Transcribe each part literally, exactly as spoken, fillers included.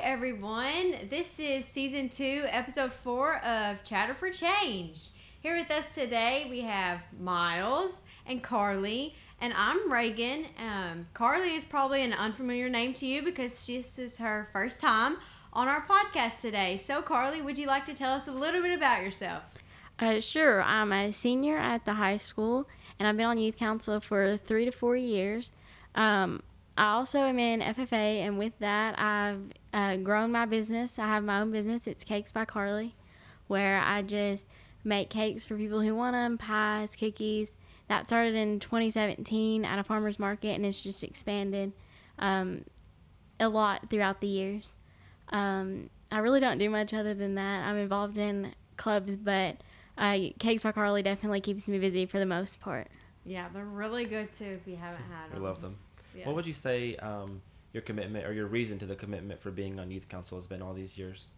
everyone. This is season two, episode four of Chatter for Change. Here with us today, we have Miles and Carly, and I'm Reagan. Um, Carly is probably an unfamiliar name to you because this is her first time on our podcast today. So, Carly, would you like to tell us a little bit about yourself? Uh, sure. I'm a senior at the high school, and I've been on youth council for three to four years. Um, I also am in F F A, and with that, I've uh, grown my business. I have my own business. It's Cakes by Carly, where I just make cakes for people who want them, pies, cookies. That started in twenty seventeen at a farmer's market, and it's just expanded um, a lot throughout the years. Um, I really don't do much other than that. I'm involved in clubs, but uh, Cakes by Carly definitely keeps me busy for the most part. Yeah, they're really good too if you haven't had them. We love them. Yes. What would you say um, your commitment or your reason to the commitment for being on youth council has been all these years?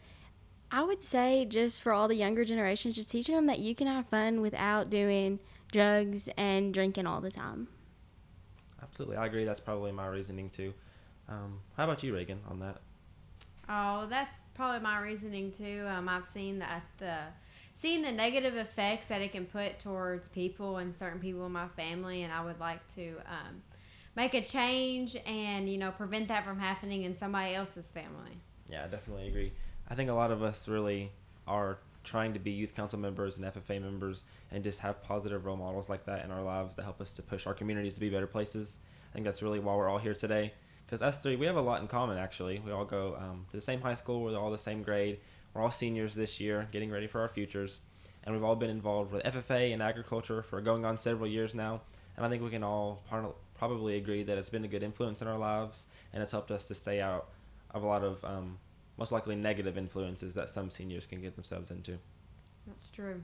I would say just for all the younger generations, just teaching them that you can have fun without doing drugs and drinking all the time. Absolutely. I agree. That's probably my reasoning too. Um, how about you, Reagan, on that? Oh, that's probably my reasoning too. Um, I've seen that the seen the negative effects that it can put towards people and certain people in my family, and I would like to um, make a change and you know prevent that from happening in somebody else's family. Yeah, I definitely agree. I think a lot of us really are trying to be youth council members and F F A members and just have positive role models like that in our lives that help us to push our communities to be better places. I think that's really why we're all here today. Because us three, we have a lot in common, actually. We all go um, to the same high school. We're all the same grade. We're all seniors this year, getting ready for our futures. And we've all been involved with F F A and agriculture for going on several years now. And I think we can all par- probably agree that it's been a good influence in our lives, and it's helped us to stay out of a lot of um, most likely negative influences that some seniors can get themselves into. That's true.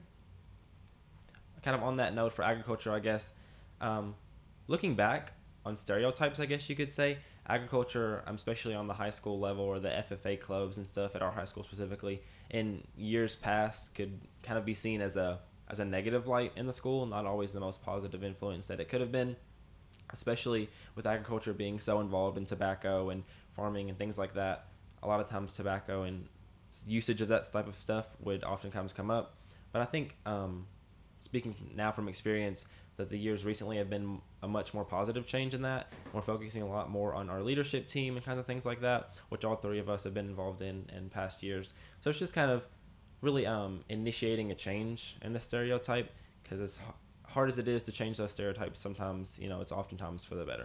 Kind of on that note for agriculture, I guess, um, looking back on stereotypes, I guess you could say, agriculture, especially on the high school level or the F F A clubs and stuff at our high school specifically, in years past could kind of be seen as a as a negative light in the school, not always the most positive influence that it could have been, especially with agriculture being so involved in tobacco and farming and things like that. A lot of times tobacco and usage of that type of stuff would oftentimes come up. But I think, um, speaking now from experience, that the years recently have been a much more positive change in that. We're focusing a lot more on our leadership team and kinds of things like that, which all three of us have been involved in in past years. So it's just kind of really um, initiating a change in the stereotype, because as hard as it is to change those stereotypes, sometimes, you know, it's oftentimes for the better.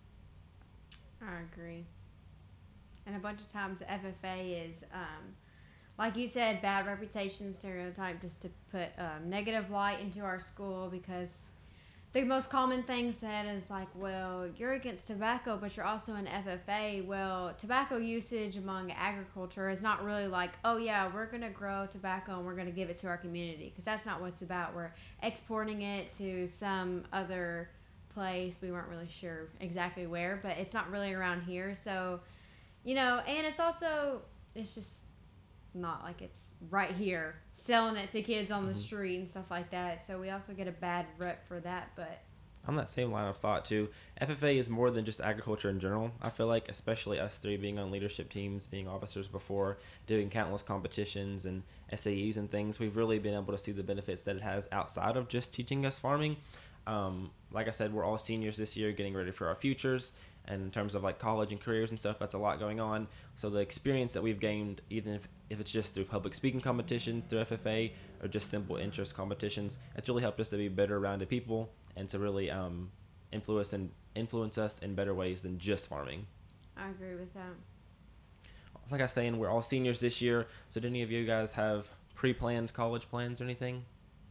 I agree. And a bunch of times F F A is, um, like you said, bad reputation stereotype, just to put um, negative light into our school, because the most common thing said is like, well, you're against tobacco, but you're also an F F A. Well, tobacco usage among agriculture is not really like, oh yeah, we're going to grow tobacco and we're going to give it to our community, because that's not what it's about. We're exporting it to some other place. We weren't really sure exactly where, but it's not really around here. So, you know, and it's also, it's just not like it's right here selling it to kids on the Mm-hmm. street and stuff like that. So we also get a bad rep for that. But On that same line of thought too, F F A is more than just agriculture in general. I feel like, especially us three being on leadership teams, being officers before, doing countless competitions and S A Es and things, we've really been able to see the benefits that it has outside of just teaching us farming. Um, like I said, we're all seniors this year, getting ready for our futures. And in terms of like college and careers and stuff, that's a lot going on. So the experience that we've gained, even if, if it's just through public speaking competitions through F F A or just simple interest competitions, it's really helped us to be better rounded people and to really um, influence and influence us in better ways than just farming. I agree with that. Like I was saying, we're all seniors this year. So do any of you guys have pre-planned college plans or anything?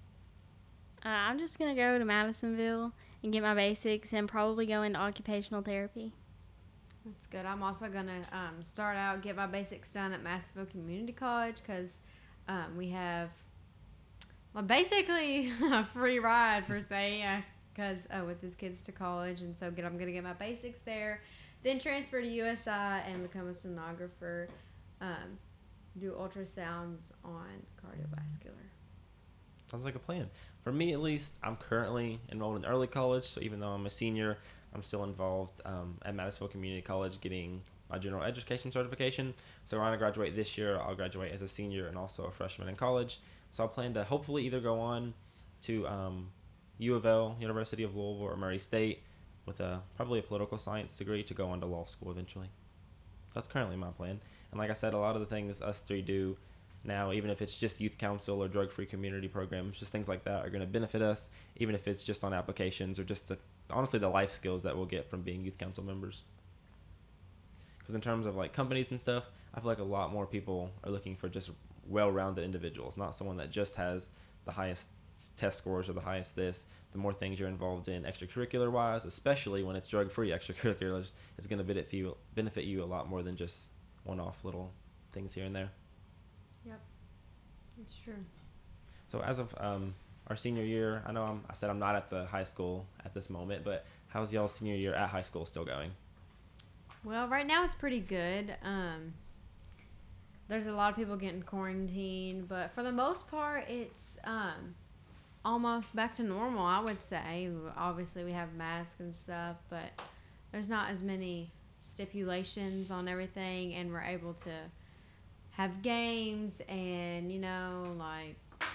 Uh, I'm just going to go to Madisonville and get my basics and probably go into occupational therapy. That's good. I'm also going to um, start out, get my basics done at Massville Community College, because um, we have well, basically a free ride, per se, because uh, with his kids to college. And so get, I'm going to get my basics there, then transfer to U S I and become a sonographer, um, do ultrasounds on cardiovascular. Sounds like a plan. For me, at least, I'm currently enrolled in early college, so even though I'm a senior, I'm still involved um, at Madisonville Community College getting my general education certification. So when I graduate this year, I'll graduate as a senior and also a freshman in college. So I plan to hopefully either go on to um, U of L, University of Louisville, or Murray State with a probably a political science degree to go on to law school eventually. That's currently my plan. And like I said, a lot of the things us three do now, even if it's just youth council or drug-free community programs, just things like that are going to benefit us, even if it's just on applications or just the, honestly the life skills that we'll get from being youth council members. Because in terms of like companies and stuff, I feel like a lot more people are looking for just well-rounded individuals, not someone that just has the highest test scores or the highest this. The more things you're involved in extracurricular wise, especially when it's drug-free extracurriculars, is going to benefit you, benefit you a lot more than just one-off little things here and there. Yep, it's true. So as of um, our senior year, I know I'm, I said I'm not at the high school at this moment, but how's y'all's senior year at high school still going? Well, right now it's pretty good. Um, there's a lot of people getting quarantined, but for the most part, it's um, almost back to normal, I would say. Obviously, we have masks and stuff, but there's not as many stipulations on everything, and we're able to have games and, you know, like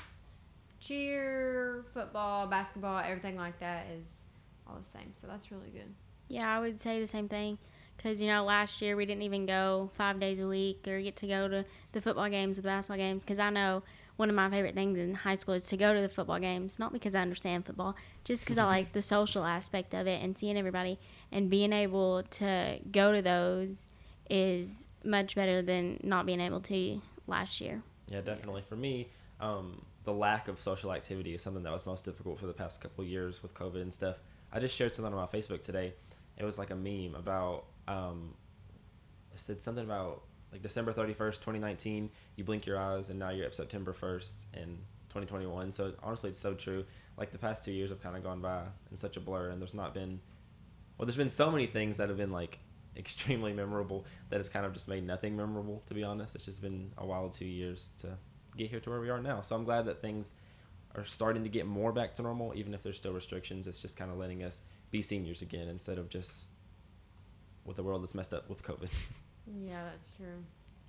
cheer, football, basketball, everything like that is all the same. So that's really good. Yeah, I would say the same thing. Because, you know, last year we didn't even go five days a week or get to go to the football games or the basketball games. Because I know one of my favorite things in high school is to go to the football games. Not because I understand football, just because I like the social aspect of it and seeing everybody. And being able to go to those is much better than not being able to last year. Yeah, definitely. For me, um, the lack of social activity is something that was most difficult for the past couple of years with COVID and stuff. I just shared something on my Facebook today. It was like a meme about, um, it said something about like December thirty-first, twenty nineteen, you blink your eyes and now you're at September first in twenty twenty-one. So honestly, it's so true. Like the past two years have kind of gone by in such a blur, and there's not been, well, there's been so many things that have been like extremely memorable that has kind of just made nothing memorable, to be honest. It's just been a wild two years to get here to where we are now. So I'm glad that things are starting to get more back to normal, even if there's still restrictions. It's just kind of letting us be seniors again instead of just with a world that's messed up with COVID. Yeah, that's true.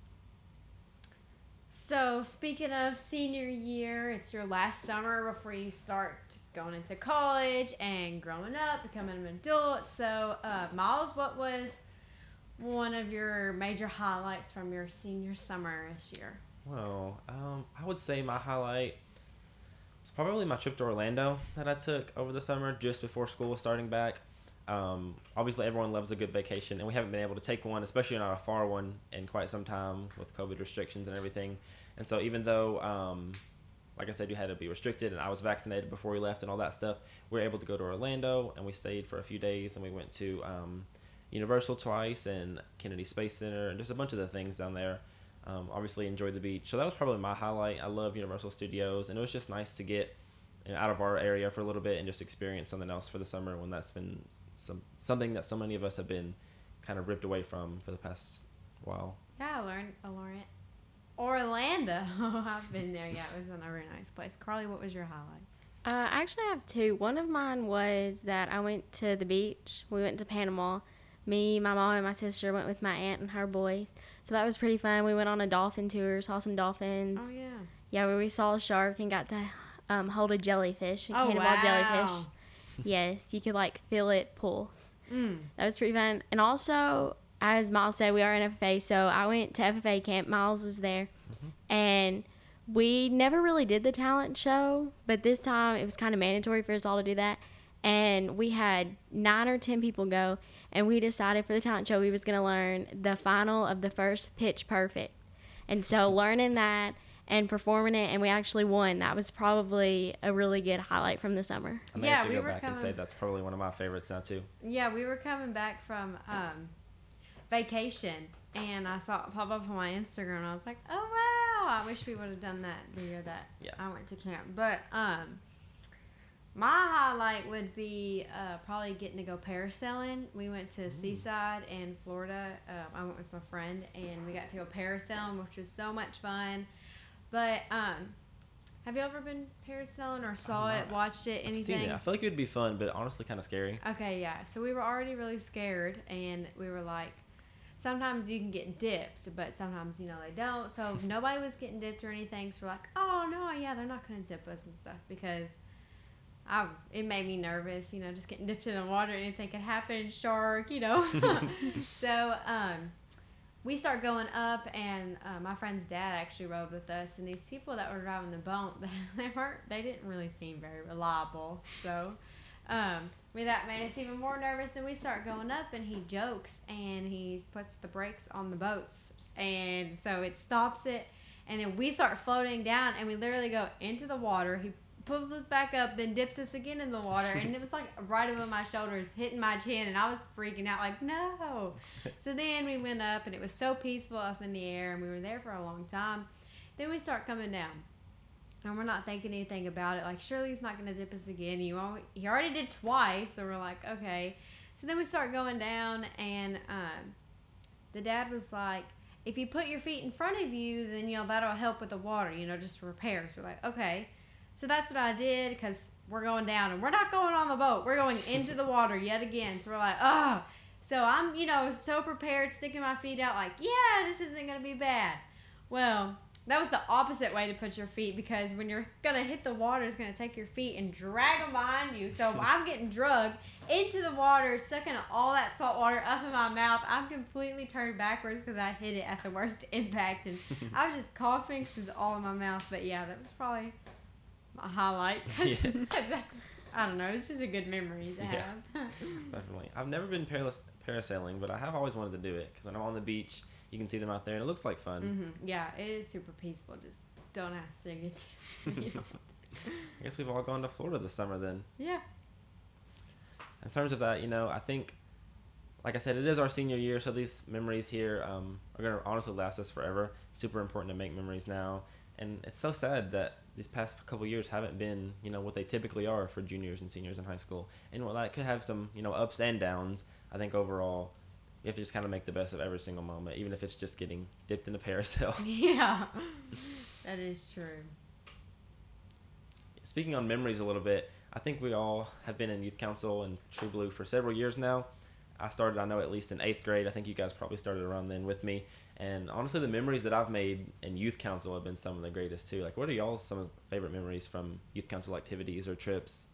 So speaking of senior year, it's your last summer before you start going into college and growing up, becoming an adult. So uh, Miles, what was one of your major highlights from your senior summer this year? Well, um, I would say my highlight was probably my trip to Orlando that I took over the summer just before school was starting back. Um, obviously, everyone loves a good vacation, and we haven't been able to take one, especially not a far one, in quite some time with COVID restrictions and everything. And so even though, um, like I said, you had to be restricted, and I was vaccinated before we left and all that stuff, we were able to go to Orlando, and we stayed for a few days, and we went to um, Universal twice and Kennedy Space Center and just a bunch of the things down there. Um, obviously enjoyed the beach. So that was probably my highlight. I love Universal Studios, and it was just nice to get you know, out of our area for a little bit and just experience something else for the summer when that's been some something that so many of us have been kind of ripped away from for the past while. Yeah, I learned, I learned Orlando. I've been there. Yeah, it was a very nice place. Carly, what was your highlight? Uh, I actually have two. One of mine was that I went to the beach. We went to Panama. Me, my mom, and my sister went with my aunt and her boys. So that was pretty fun. We went on a dolphin tour, saw some dolphins. Oh, yeah. Yeah, where we saw a shark and got to um, hold a jellyfish, a oh, cannonball wow. jellyfish. Yes, you could, like, feel it pulse. Mm. That was pretty fun. And also, as Miles said, we are in F F A, so I went to F F A camp. Miles was there. Mm-hmm. And we never really did the talent show, but this time it was kind of mandatory for us all to do that. And we had nine or ten people go, and we decided for the talent show we was going to learn the final of the first Pitch Perfect. And so learning that and performing it, and we actually won. That was probably a really good highlight from the summer. I may yeah, have to we go were back coming, and say that's probably one of my favorites now, too. Yeah, we were coming back from um, vacation, and I saw it pop up on my Instagram, and I was like, oh, wow. I wish we would have done that the year that yeah. I went to camp. But um, my highlight would be uh, probably getting to go parasailing. We went to Ooh. Seaside in Florida. Uh, I went with my friend, and we got to go parasailing, which was so much fun. But um, have you ever been parasailing or saw it, watched it, anything? I've seen it. I feel like it would be fun, but honestly kind of scary. Okay, yeah. So we were already really scared, and we were like, sometimes you can get dipped, but sometimes, you know, they don't. So nobody was getting dipped or anything. So we're like, oh, no, yeah, they're not going to dip us and stuff because I, it made me nervous, you know, just getting dipped in the water. Anything could happen, shark, you know. So um, we start going up, and uh, my friend's dad actually rode with us. And these people that were driving the boat, they weren't, they didn't really seem very reliable. So um, I mean, that made us even more nervous. And we start going up, and he jokes, and he puts the brakes on the boats. And so it stops it. And then we start floating down, and we literally go into the water. He pulls us back up, then dips us again in the water, and it was like right over my shoulders, hitting my chin, and I was freaking out like, no. So then we went up, and it was so peaceful up in the air, and we were there for a long time. Then we start coming down, and we're not thinking anything about it. Like, surely he's not going to dip us again. You always, he already did twice, so we're like, okay. So then we start going down, and um, the dad was like, if you put your feet in front of you, then, you know, that'll help with the water, you know, just repair. So we're like, okay. So that's what I did, because we're going down, and we're not going on the boat. We're going into the water yet again. So we're like, oh. So I'm, you know, so prepared, sticking my feet out like, yeah, this isn't going to be bad. Well, that was the opposite way to put your feet, because when you're going to hit the water, it's going to take your feet and drag them behind you. So I'm getting drugged into the water, sucking all that salt water up in my mouth. I'm completely turned backwards because I hit it at the worst impact. And I was just coughing because it's all in my mouth. But yeah, that was probably a highlight. Yeah. That's, I don't know. It's just a good memory to yeah, have. Definitely. I've never been paras- parasailing, but I have always wanted to do it because when I'm on the beach, you can see them out there, and it looks like fun. Mm-hmm. Yeah, it is super peaceful. Just don't ask to get tips. You don't. I guess we've all gone to Florida this summer then. Yeah. In terms of that, you know, I think, like I said, it is our senior year, so these memories here um, are going to honestly last us forever. Super important to make memories now. And it's so sad that these past couple years haven't been, you know, what they typically are for juniors and seniors in high school. And while that could have some, you know, ups and downs, I think overall you have to just kind of make the best of every single moment, even if it's just getting dipped in a parasail. Yeah, that is true. Speaking on memories a little bit, I think we all have been in youth council and True Blue for several years now. I started, I know, at least in eighth grade. I think you guys probably started around then with me. And honestly, the memories that I've made in youth council have been some of the greatest too. Like, what are y'all's some of the favorite memories from youth council activities or trips?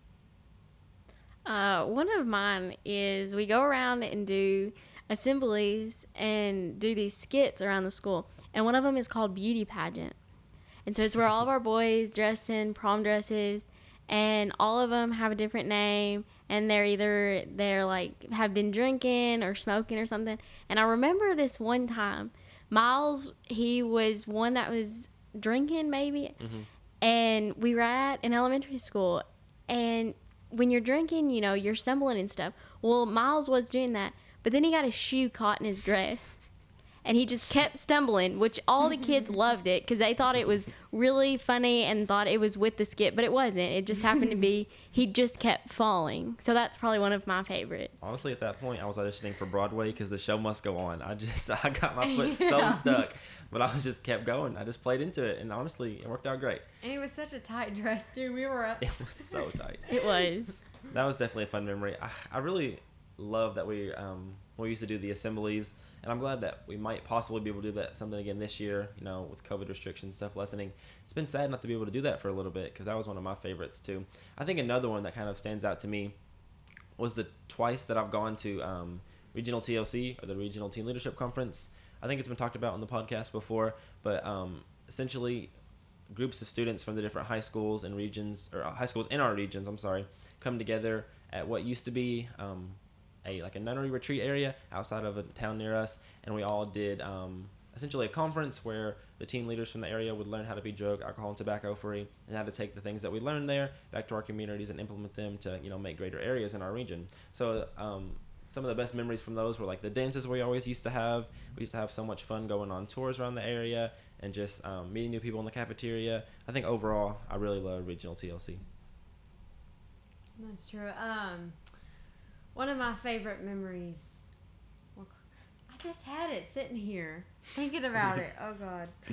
Uh, one of mine is we go around and do assemblies and do these skits around the school. And one of them is called Beauty Pageant. And so it's where all of our boys dress in prom dresses, and all of them have a different name, and they're either, they're like, have been drinking or smoking or something. And I remember this one time, Miles, he was one that was drinking maybe, mm-hmm. and we were at an elementary school, and when you're drinking, you know, you're stumbling and stuff. Well, Miles was doing that, but then he got his shoe caught in his dress. And he just kept stumbling, which all the kids loved it because they thought it was really funny and thought it was with the skit, but it wasn't. It just happened to be he just kept falling. So that's probably one of my favorites. Honestly, at that point, I was auditioning for Broadway because the show must go on. I just I got my foot yeah. so stuck, but I just kept going. I just played into it, and honestly, it worked out great. And it was such a tight dress too. We were up. It was so tight. It was. That was definitely a fun memory. I, I really love that we um we used to do the assemblies. And I'm glad that we might possibly be able to do that something again this year, you know, with COVID restrictions, stuff lessening. It's been sad not to be able to do that for a little bit because that was one of my favorites too. I think another one that kind of stands out to me was the twice that I've gone to um, Regional T L C, or the Regional Teen Leadership Conference. I think it's been talked about on the podcast before, but um, essentially groups of students from the different high schools and regions, or high schools in our regions, I'm sorry, come together at what used to be um, a like a nunnery retreat area outside of a town near us, and we all did um, essentially a conference where the teen leaders from the area would learn how to be drug, alcohol, and tobacco free, and how to take the things that we learned there back to our communities and implement them to, you know, make greater areas in our region. So um, some of the best memories from those were like the dances we always used to have. We used to have so much fun going on tours around the area and just um, meeting new people in the cafeteria. I think overall, I really love Regional T L C. That's true. Um, one of my favorite memories. Well, I just had it sitting here thinking about it. Oh God. Um,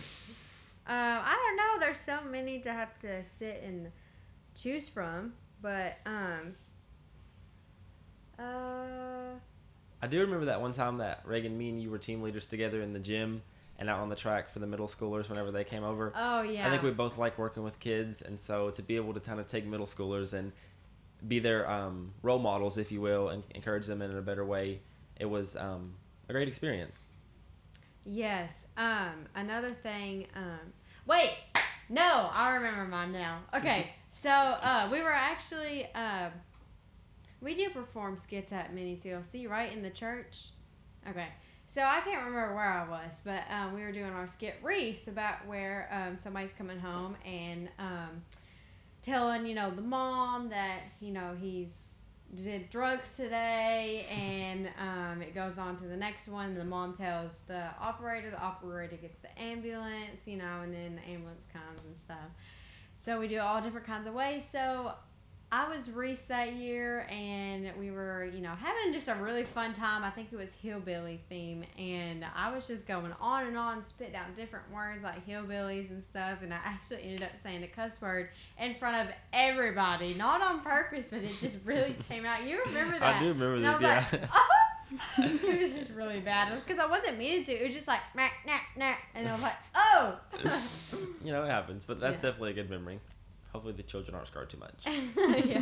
I don't know. There's so many to have to sit and choose from, but um, uh, I do remember that one time that Reagan, me and you were team leaders together in the gym and out on the track for the middle schoolers whenever they came over. Oh, yeah. I think we both like working with kids, and so to be able to kind of take middle schoolers and be their um, role models, if you will, and encourage them in a better way, it was um, a great experience. Yes. Um, another thing. Um, wait. No, I remember mine now. Okay. So uh, we were actually uh, we do perform skits at Mini T L C, right, in the church. Okay. So I can't remember where I was, but um, we were doing our skit Reese about where um, somebody's coming home and um, telling, you know, the mom that, you know, he's did drugs today, and um, it goes on to the next one. The mom tells the operator, the operator gets the ambulance, you know, and then the ambulance comes and stuff. So we do all different kinds of ways. So I was Reese that year, and we were, you know, having just a really fun time. I think it was hillbilly theme, and I was just going on and on, spitting out different words like hillbillies and stuff, and I actually ended up saying a cuss word in front of everybody, not on purpose, but it just really came out. You remember that? I do remember and this, I was yeah. Like, oh! It was just really bad because I wasn't meaning to. It was just like, nah, nah, nah, and I was like, oh! You know, it happens, but that's Yeah. definitely a good memory. Hopefully the children aren't scarred too much. Yeah.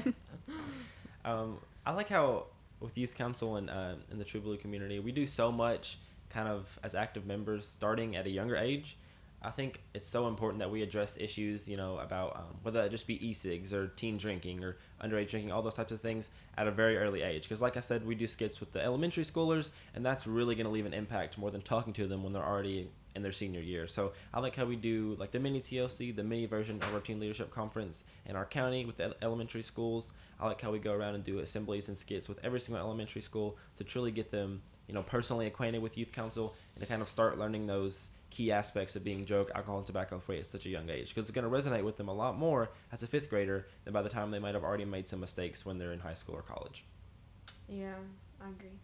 um, I like how with Youth Council and uh, in the True Blue community, we do so much kind of as active members starting at a younger age. I think it's so important that we address issues, you know, about um, whether it just be e-cigs or teen drinking or underage drinking, all those types of things at a very early age. Because like I said, we do skits with the elementary schoolers, and that's really going to leave an impact more than talking to them when they're already in their senior year. So I like how we do like the mini T L C, the mini version of our Teen Leadership Conference in our county with the elementary schools. I like how we go around and do assemblies and skits with every single elementary school to truly get them, you know, personally acquainted with Youth Council and to kind of start learning those key aspects of being drug, alcohol, and tobacco free at such a young age, because it's going to resonate with them a lot more as a fifth grader than by the time they might have already made some mistakes when they're in high school or college. Yeah, I agree.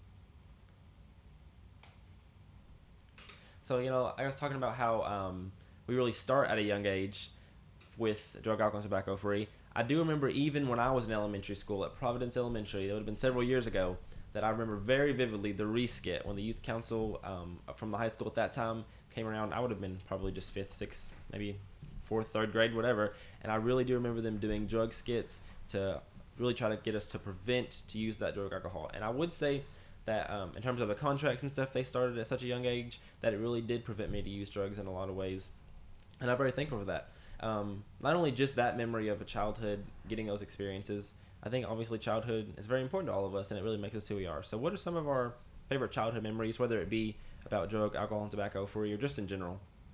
So, you know, I was talking about how um, we really start at a young age with drug, alcohol, and tobacco free. I do remember even when I was in elementary school at Providence Elementary, it would have been several years ago, that I remember very vividly the re-skit when the youth council um, from the high school at that time came around. I would have been probably just fifth, sixth, maybe fourth, third grade, whatever. And I really do remember them doing drug skits to really try to get us to prevent to use that drug, alcohol. And I would say that um, in terms of the contracts and stuff they started at such a young age, that it really did prevent me to use drugs in a lot of ways. And I'm very thankful for that. Um, not only just that memory of a childhood, getting those experiences, I think obviously childhood is very important to all of us, and it really makes us who we are. So what are some of our favorite childhood memories, whether it be about drug, alcohol, and tobacco free, or just in general?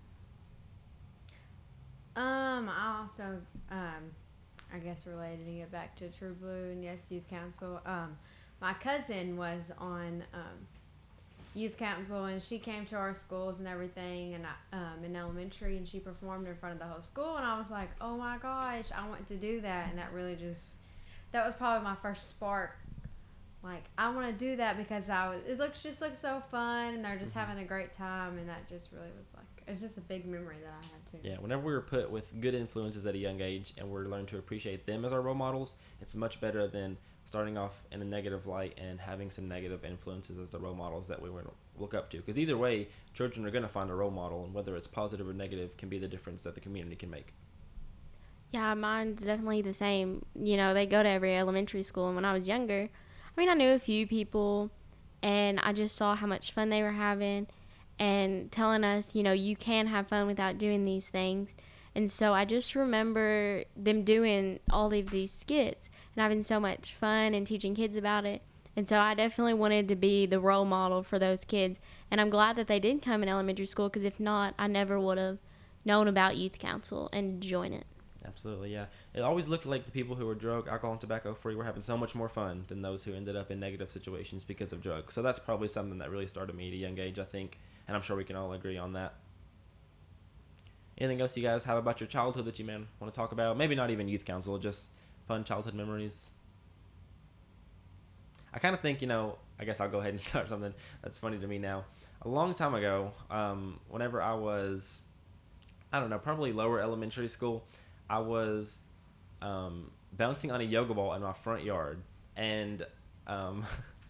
Um, I also, um, I guess relating it back to True Blue and Yes Youth Council, um, my cousin was on um, Youth Council, and she came to our schools and everything, and I, um, in elementary, and she performed in front of the whole school, and I was like, oh my gosh, I want to do that, and that really just, that was probably my first spark. Like, I want to do that because I was, it looks just looks so fun, and they're just Mm-hmm. having a great time, and that just really was like, it's just a big memory that I had too. Yeah, whenever we were put with good influences at a young age and we're learning to appreciate them as our role models, it's much better than starting off in a negative light and having some negative influences as the role models that we would look up to. Because either way, children are going to find a role model, and whether it's positive or negative can be the difference that the community can make. Yeah, mine's definitely the same. You know, they go to every elementary school, and when I was younger, I mean, I knew a few people, and I just saw how much fun they were having and telling us, you know, you can have fun without doing these things. And so I just remember them doing all of these skits and having so much fun and teaching kids about it. And so I definitely wanted to be the role model for those kids. And I'm glad that they did come in elementary school, because if not, I never would have known about Youth Council and join it. Absolutely, yeah. It always looked like the people who were drug, alcohol, and tobacco free were having so much more fun than those who ended up in negative situations because of drugs. So that's probably something that really started me at a young age, I think, and I'm sure we can all agree on that. Anything else you guys have about your childhood that you man want to talk about? Maybe not even Youth Council, just fun childhood memories. I kind of think, you know, I guess I'll go ahead and start something that's funny to me now. A long time ago, um, whenever I was, I don't know, probably lower elementary school, I was um, bouncing on a yoga ball in my front yard, and um,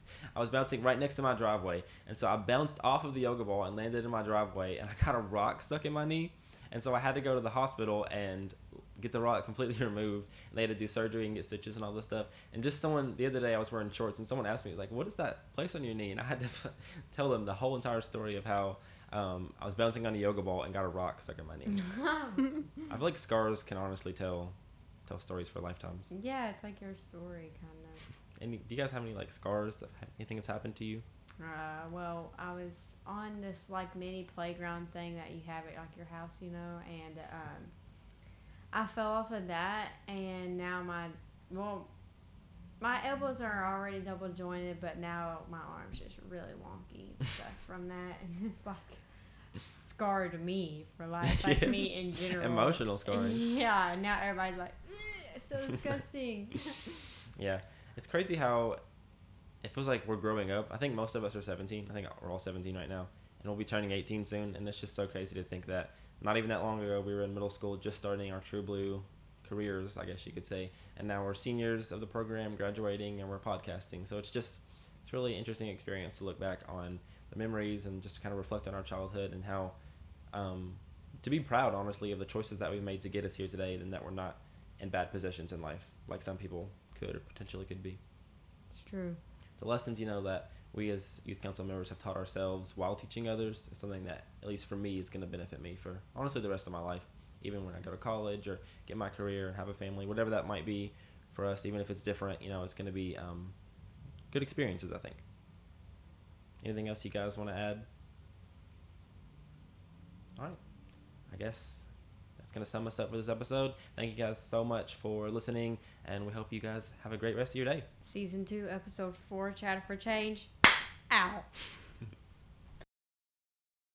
I was bouncing right next to my driveway, and so I bounced off of the yoga ball and landed in my driveway, and I got a rock stuck in my knee, and so I had to go to the hospital and get the rock completely removed, and they had to do surgery and get stitches and all this stuff. And just someone the other day, I was wearing shorts, and someone asked me like, "What is that place on your knee?" And I had to tell them the whole entire story of how um, I was bouncing on a yoga ball and got a rock stuck in my knee. I feel like scars can honestly tell tell stories for lifetimes. Yeah, it's like your story, kind of. Any, do you guys have any like scars? That, anything that's happened to you? Uh, well, I was on this like mini playground thing that you have at like your house, you know, and um, I fell off of that, and now my well, my elbows are already double jointed, but now my arm's just really wonky and stuff from that, and it's like scarred me for life, like Yeah. me in general. Emotional scarring. Yeah, now everybody's like, it's so disgusting. Yeah, it's crazy how it feels like we're growing up. I think most of us are seventeen. I think we're all seventeen right now, and we'll be turning eighteen soon. And it's just so crazy to think that not even that long ago we were in middle school, just starting our True Blue careers, I guess you could say. And now we're seniors of the program, graduating, and we're podcasting. So it's just it's really interesting experience to look back on the memories and just kind of reflect on our childhood and how um, to be proud, honestly, of the choices that we've made to get us here today, and that we're not in bad positions in life like some people could or potentially could be. It's true. The lessons, you know, that we as youth council members have taught ourselves while teaching others is something that, at least for me, is going to benefit me for honestly the rest of my life, even when I go to college or get my career and have a family, whatever that might be for us. Even if it's different, you know, it's going to be um, good experiences, I think. Anything else you guys want to add? All right, I guess that's going to sum us up for this episode. Thank you guys so much for listening, and we hope you guys have a great rest of your day. Season two, episode four, Chatter for Change. Ow.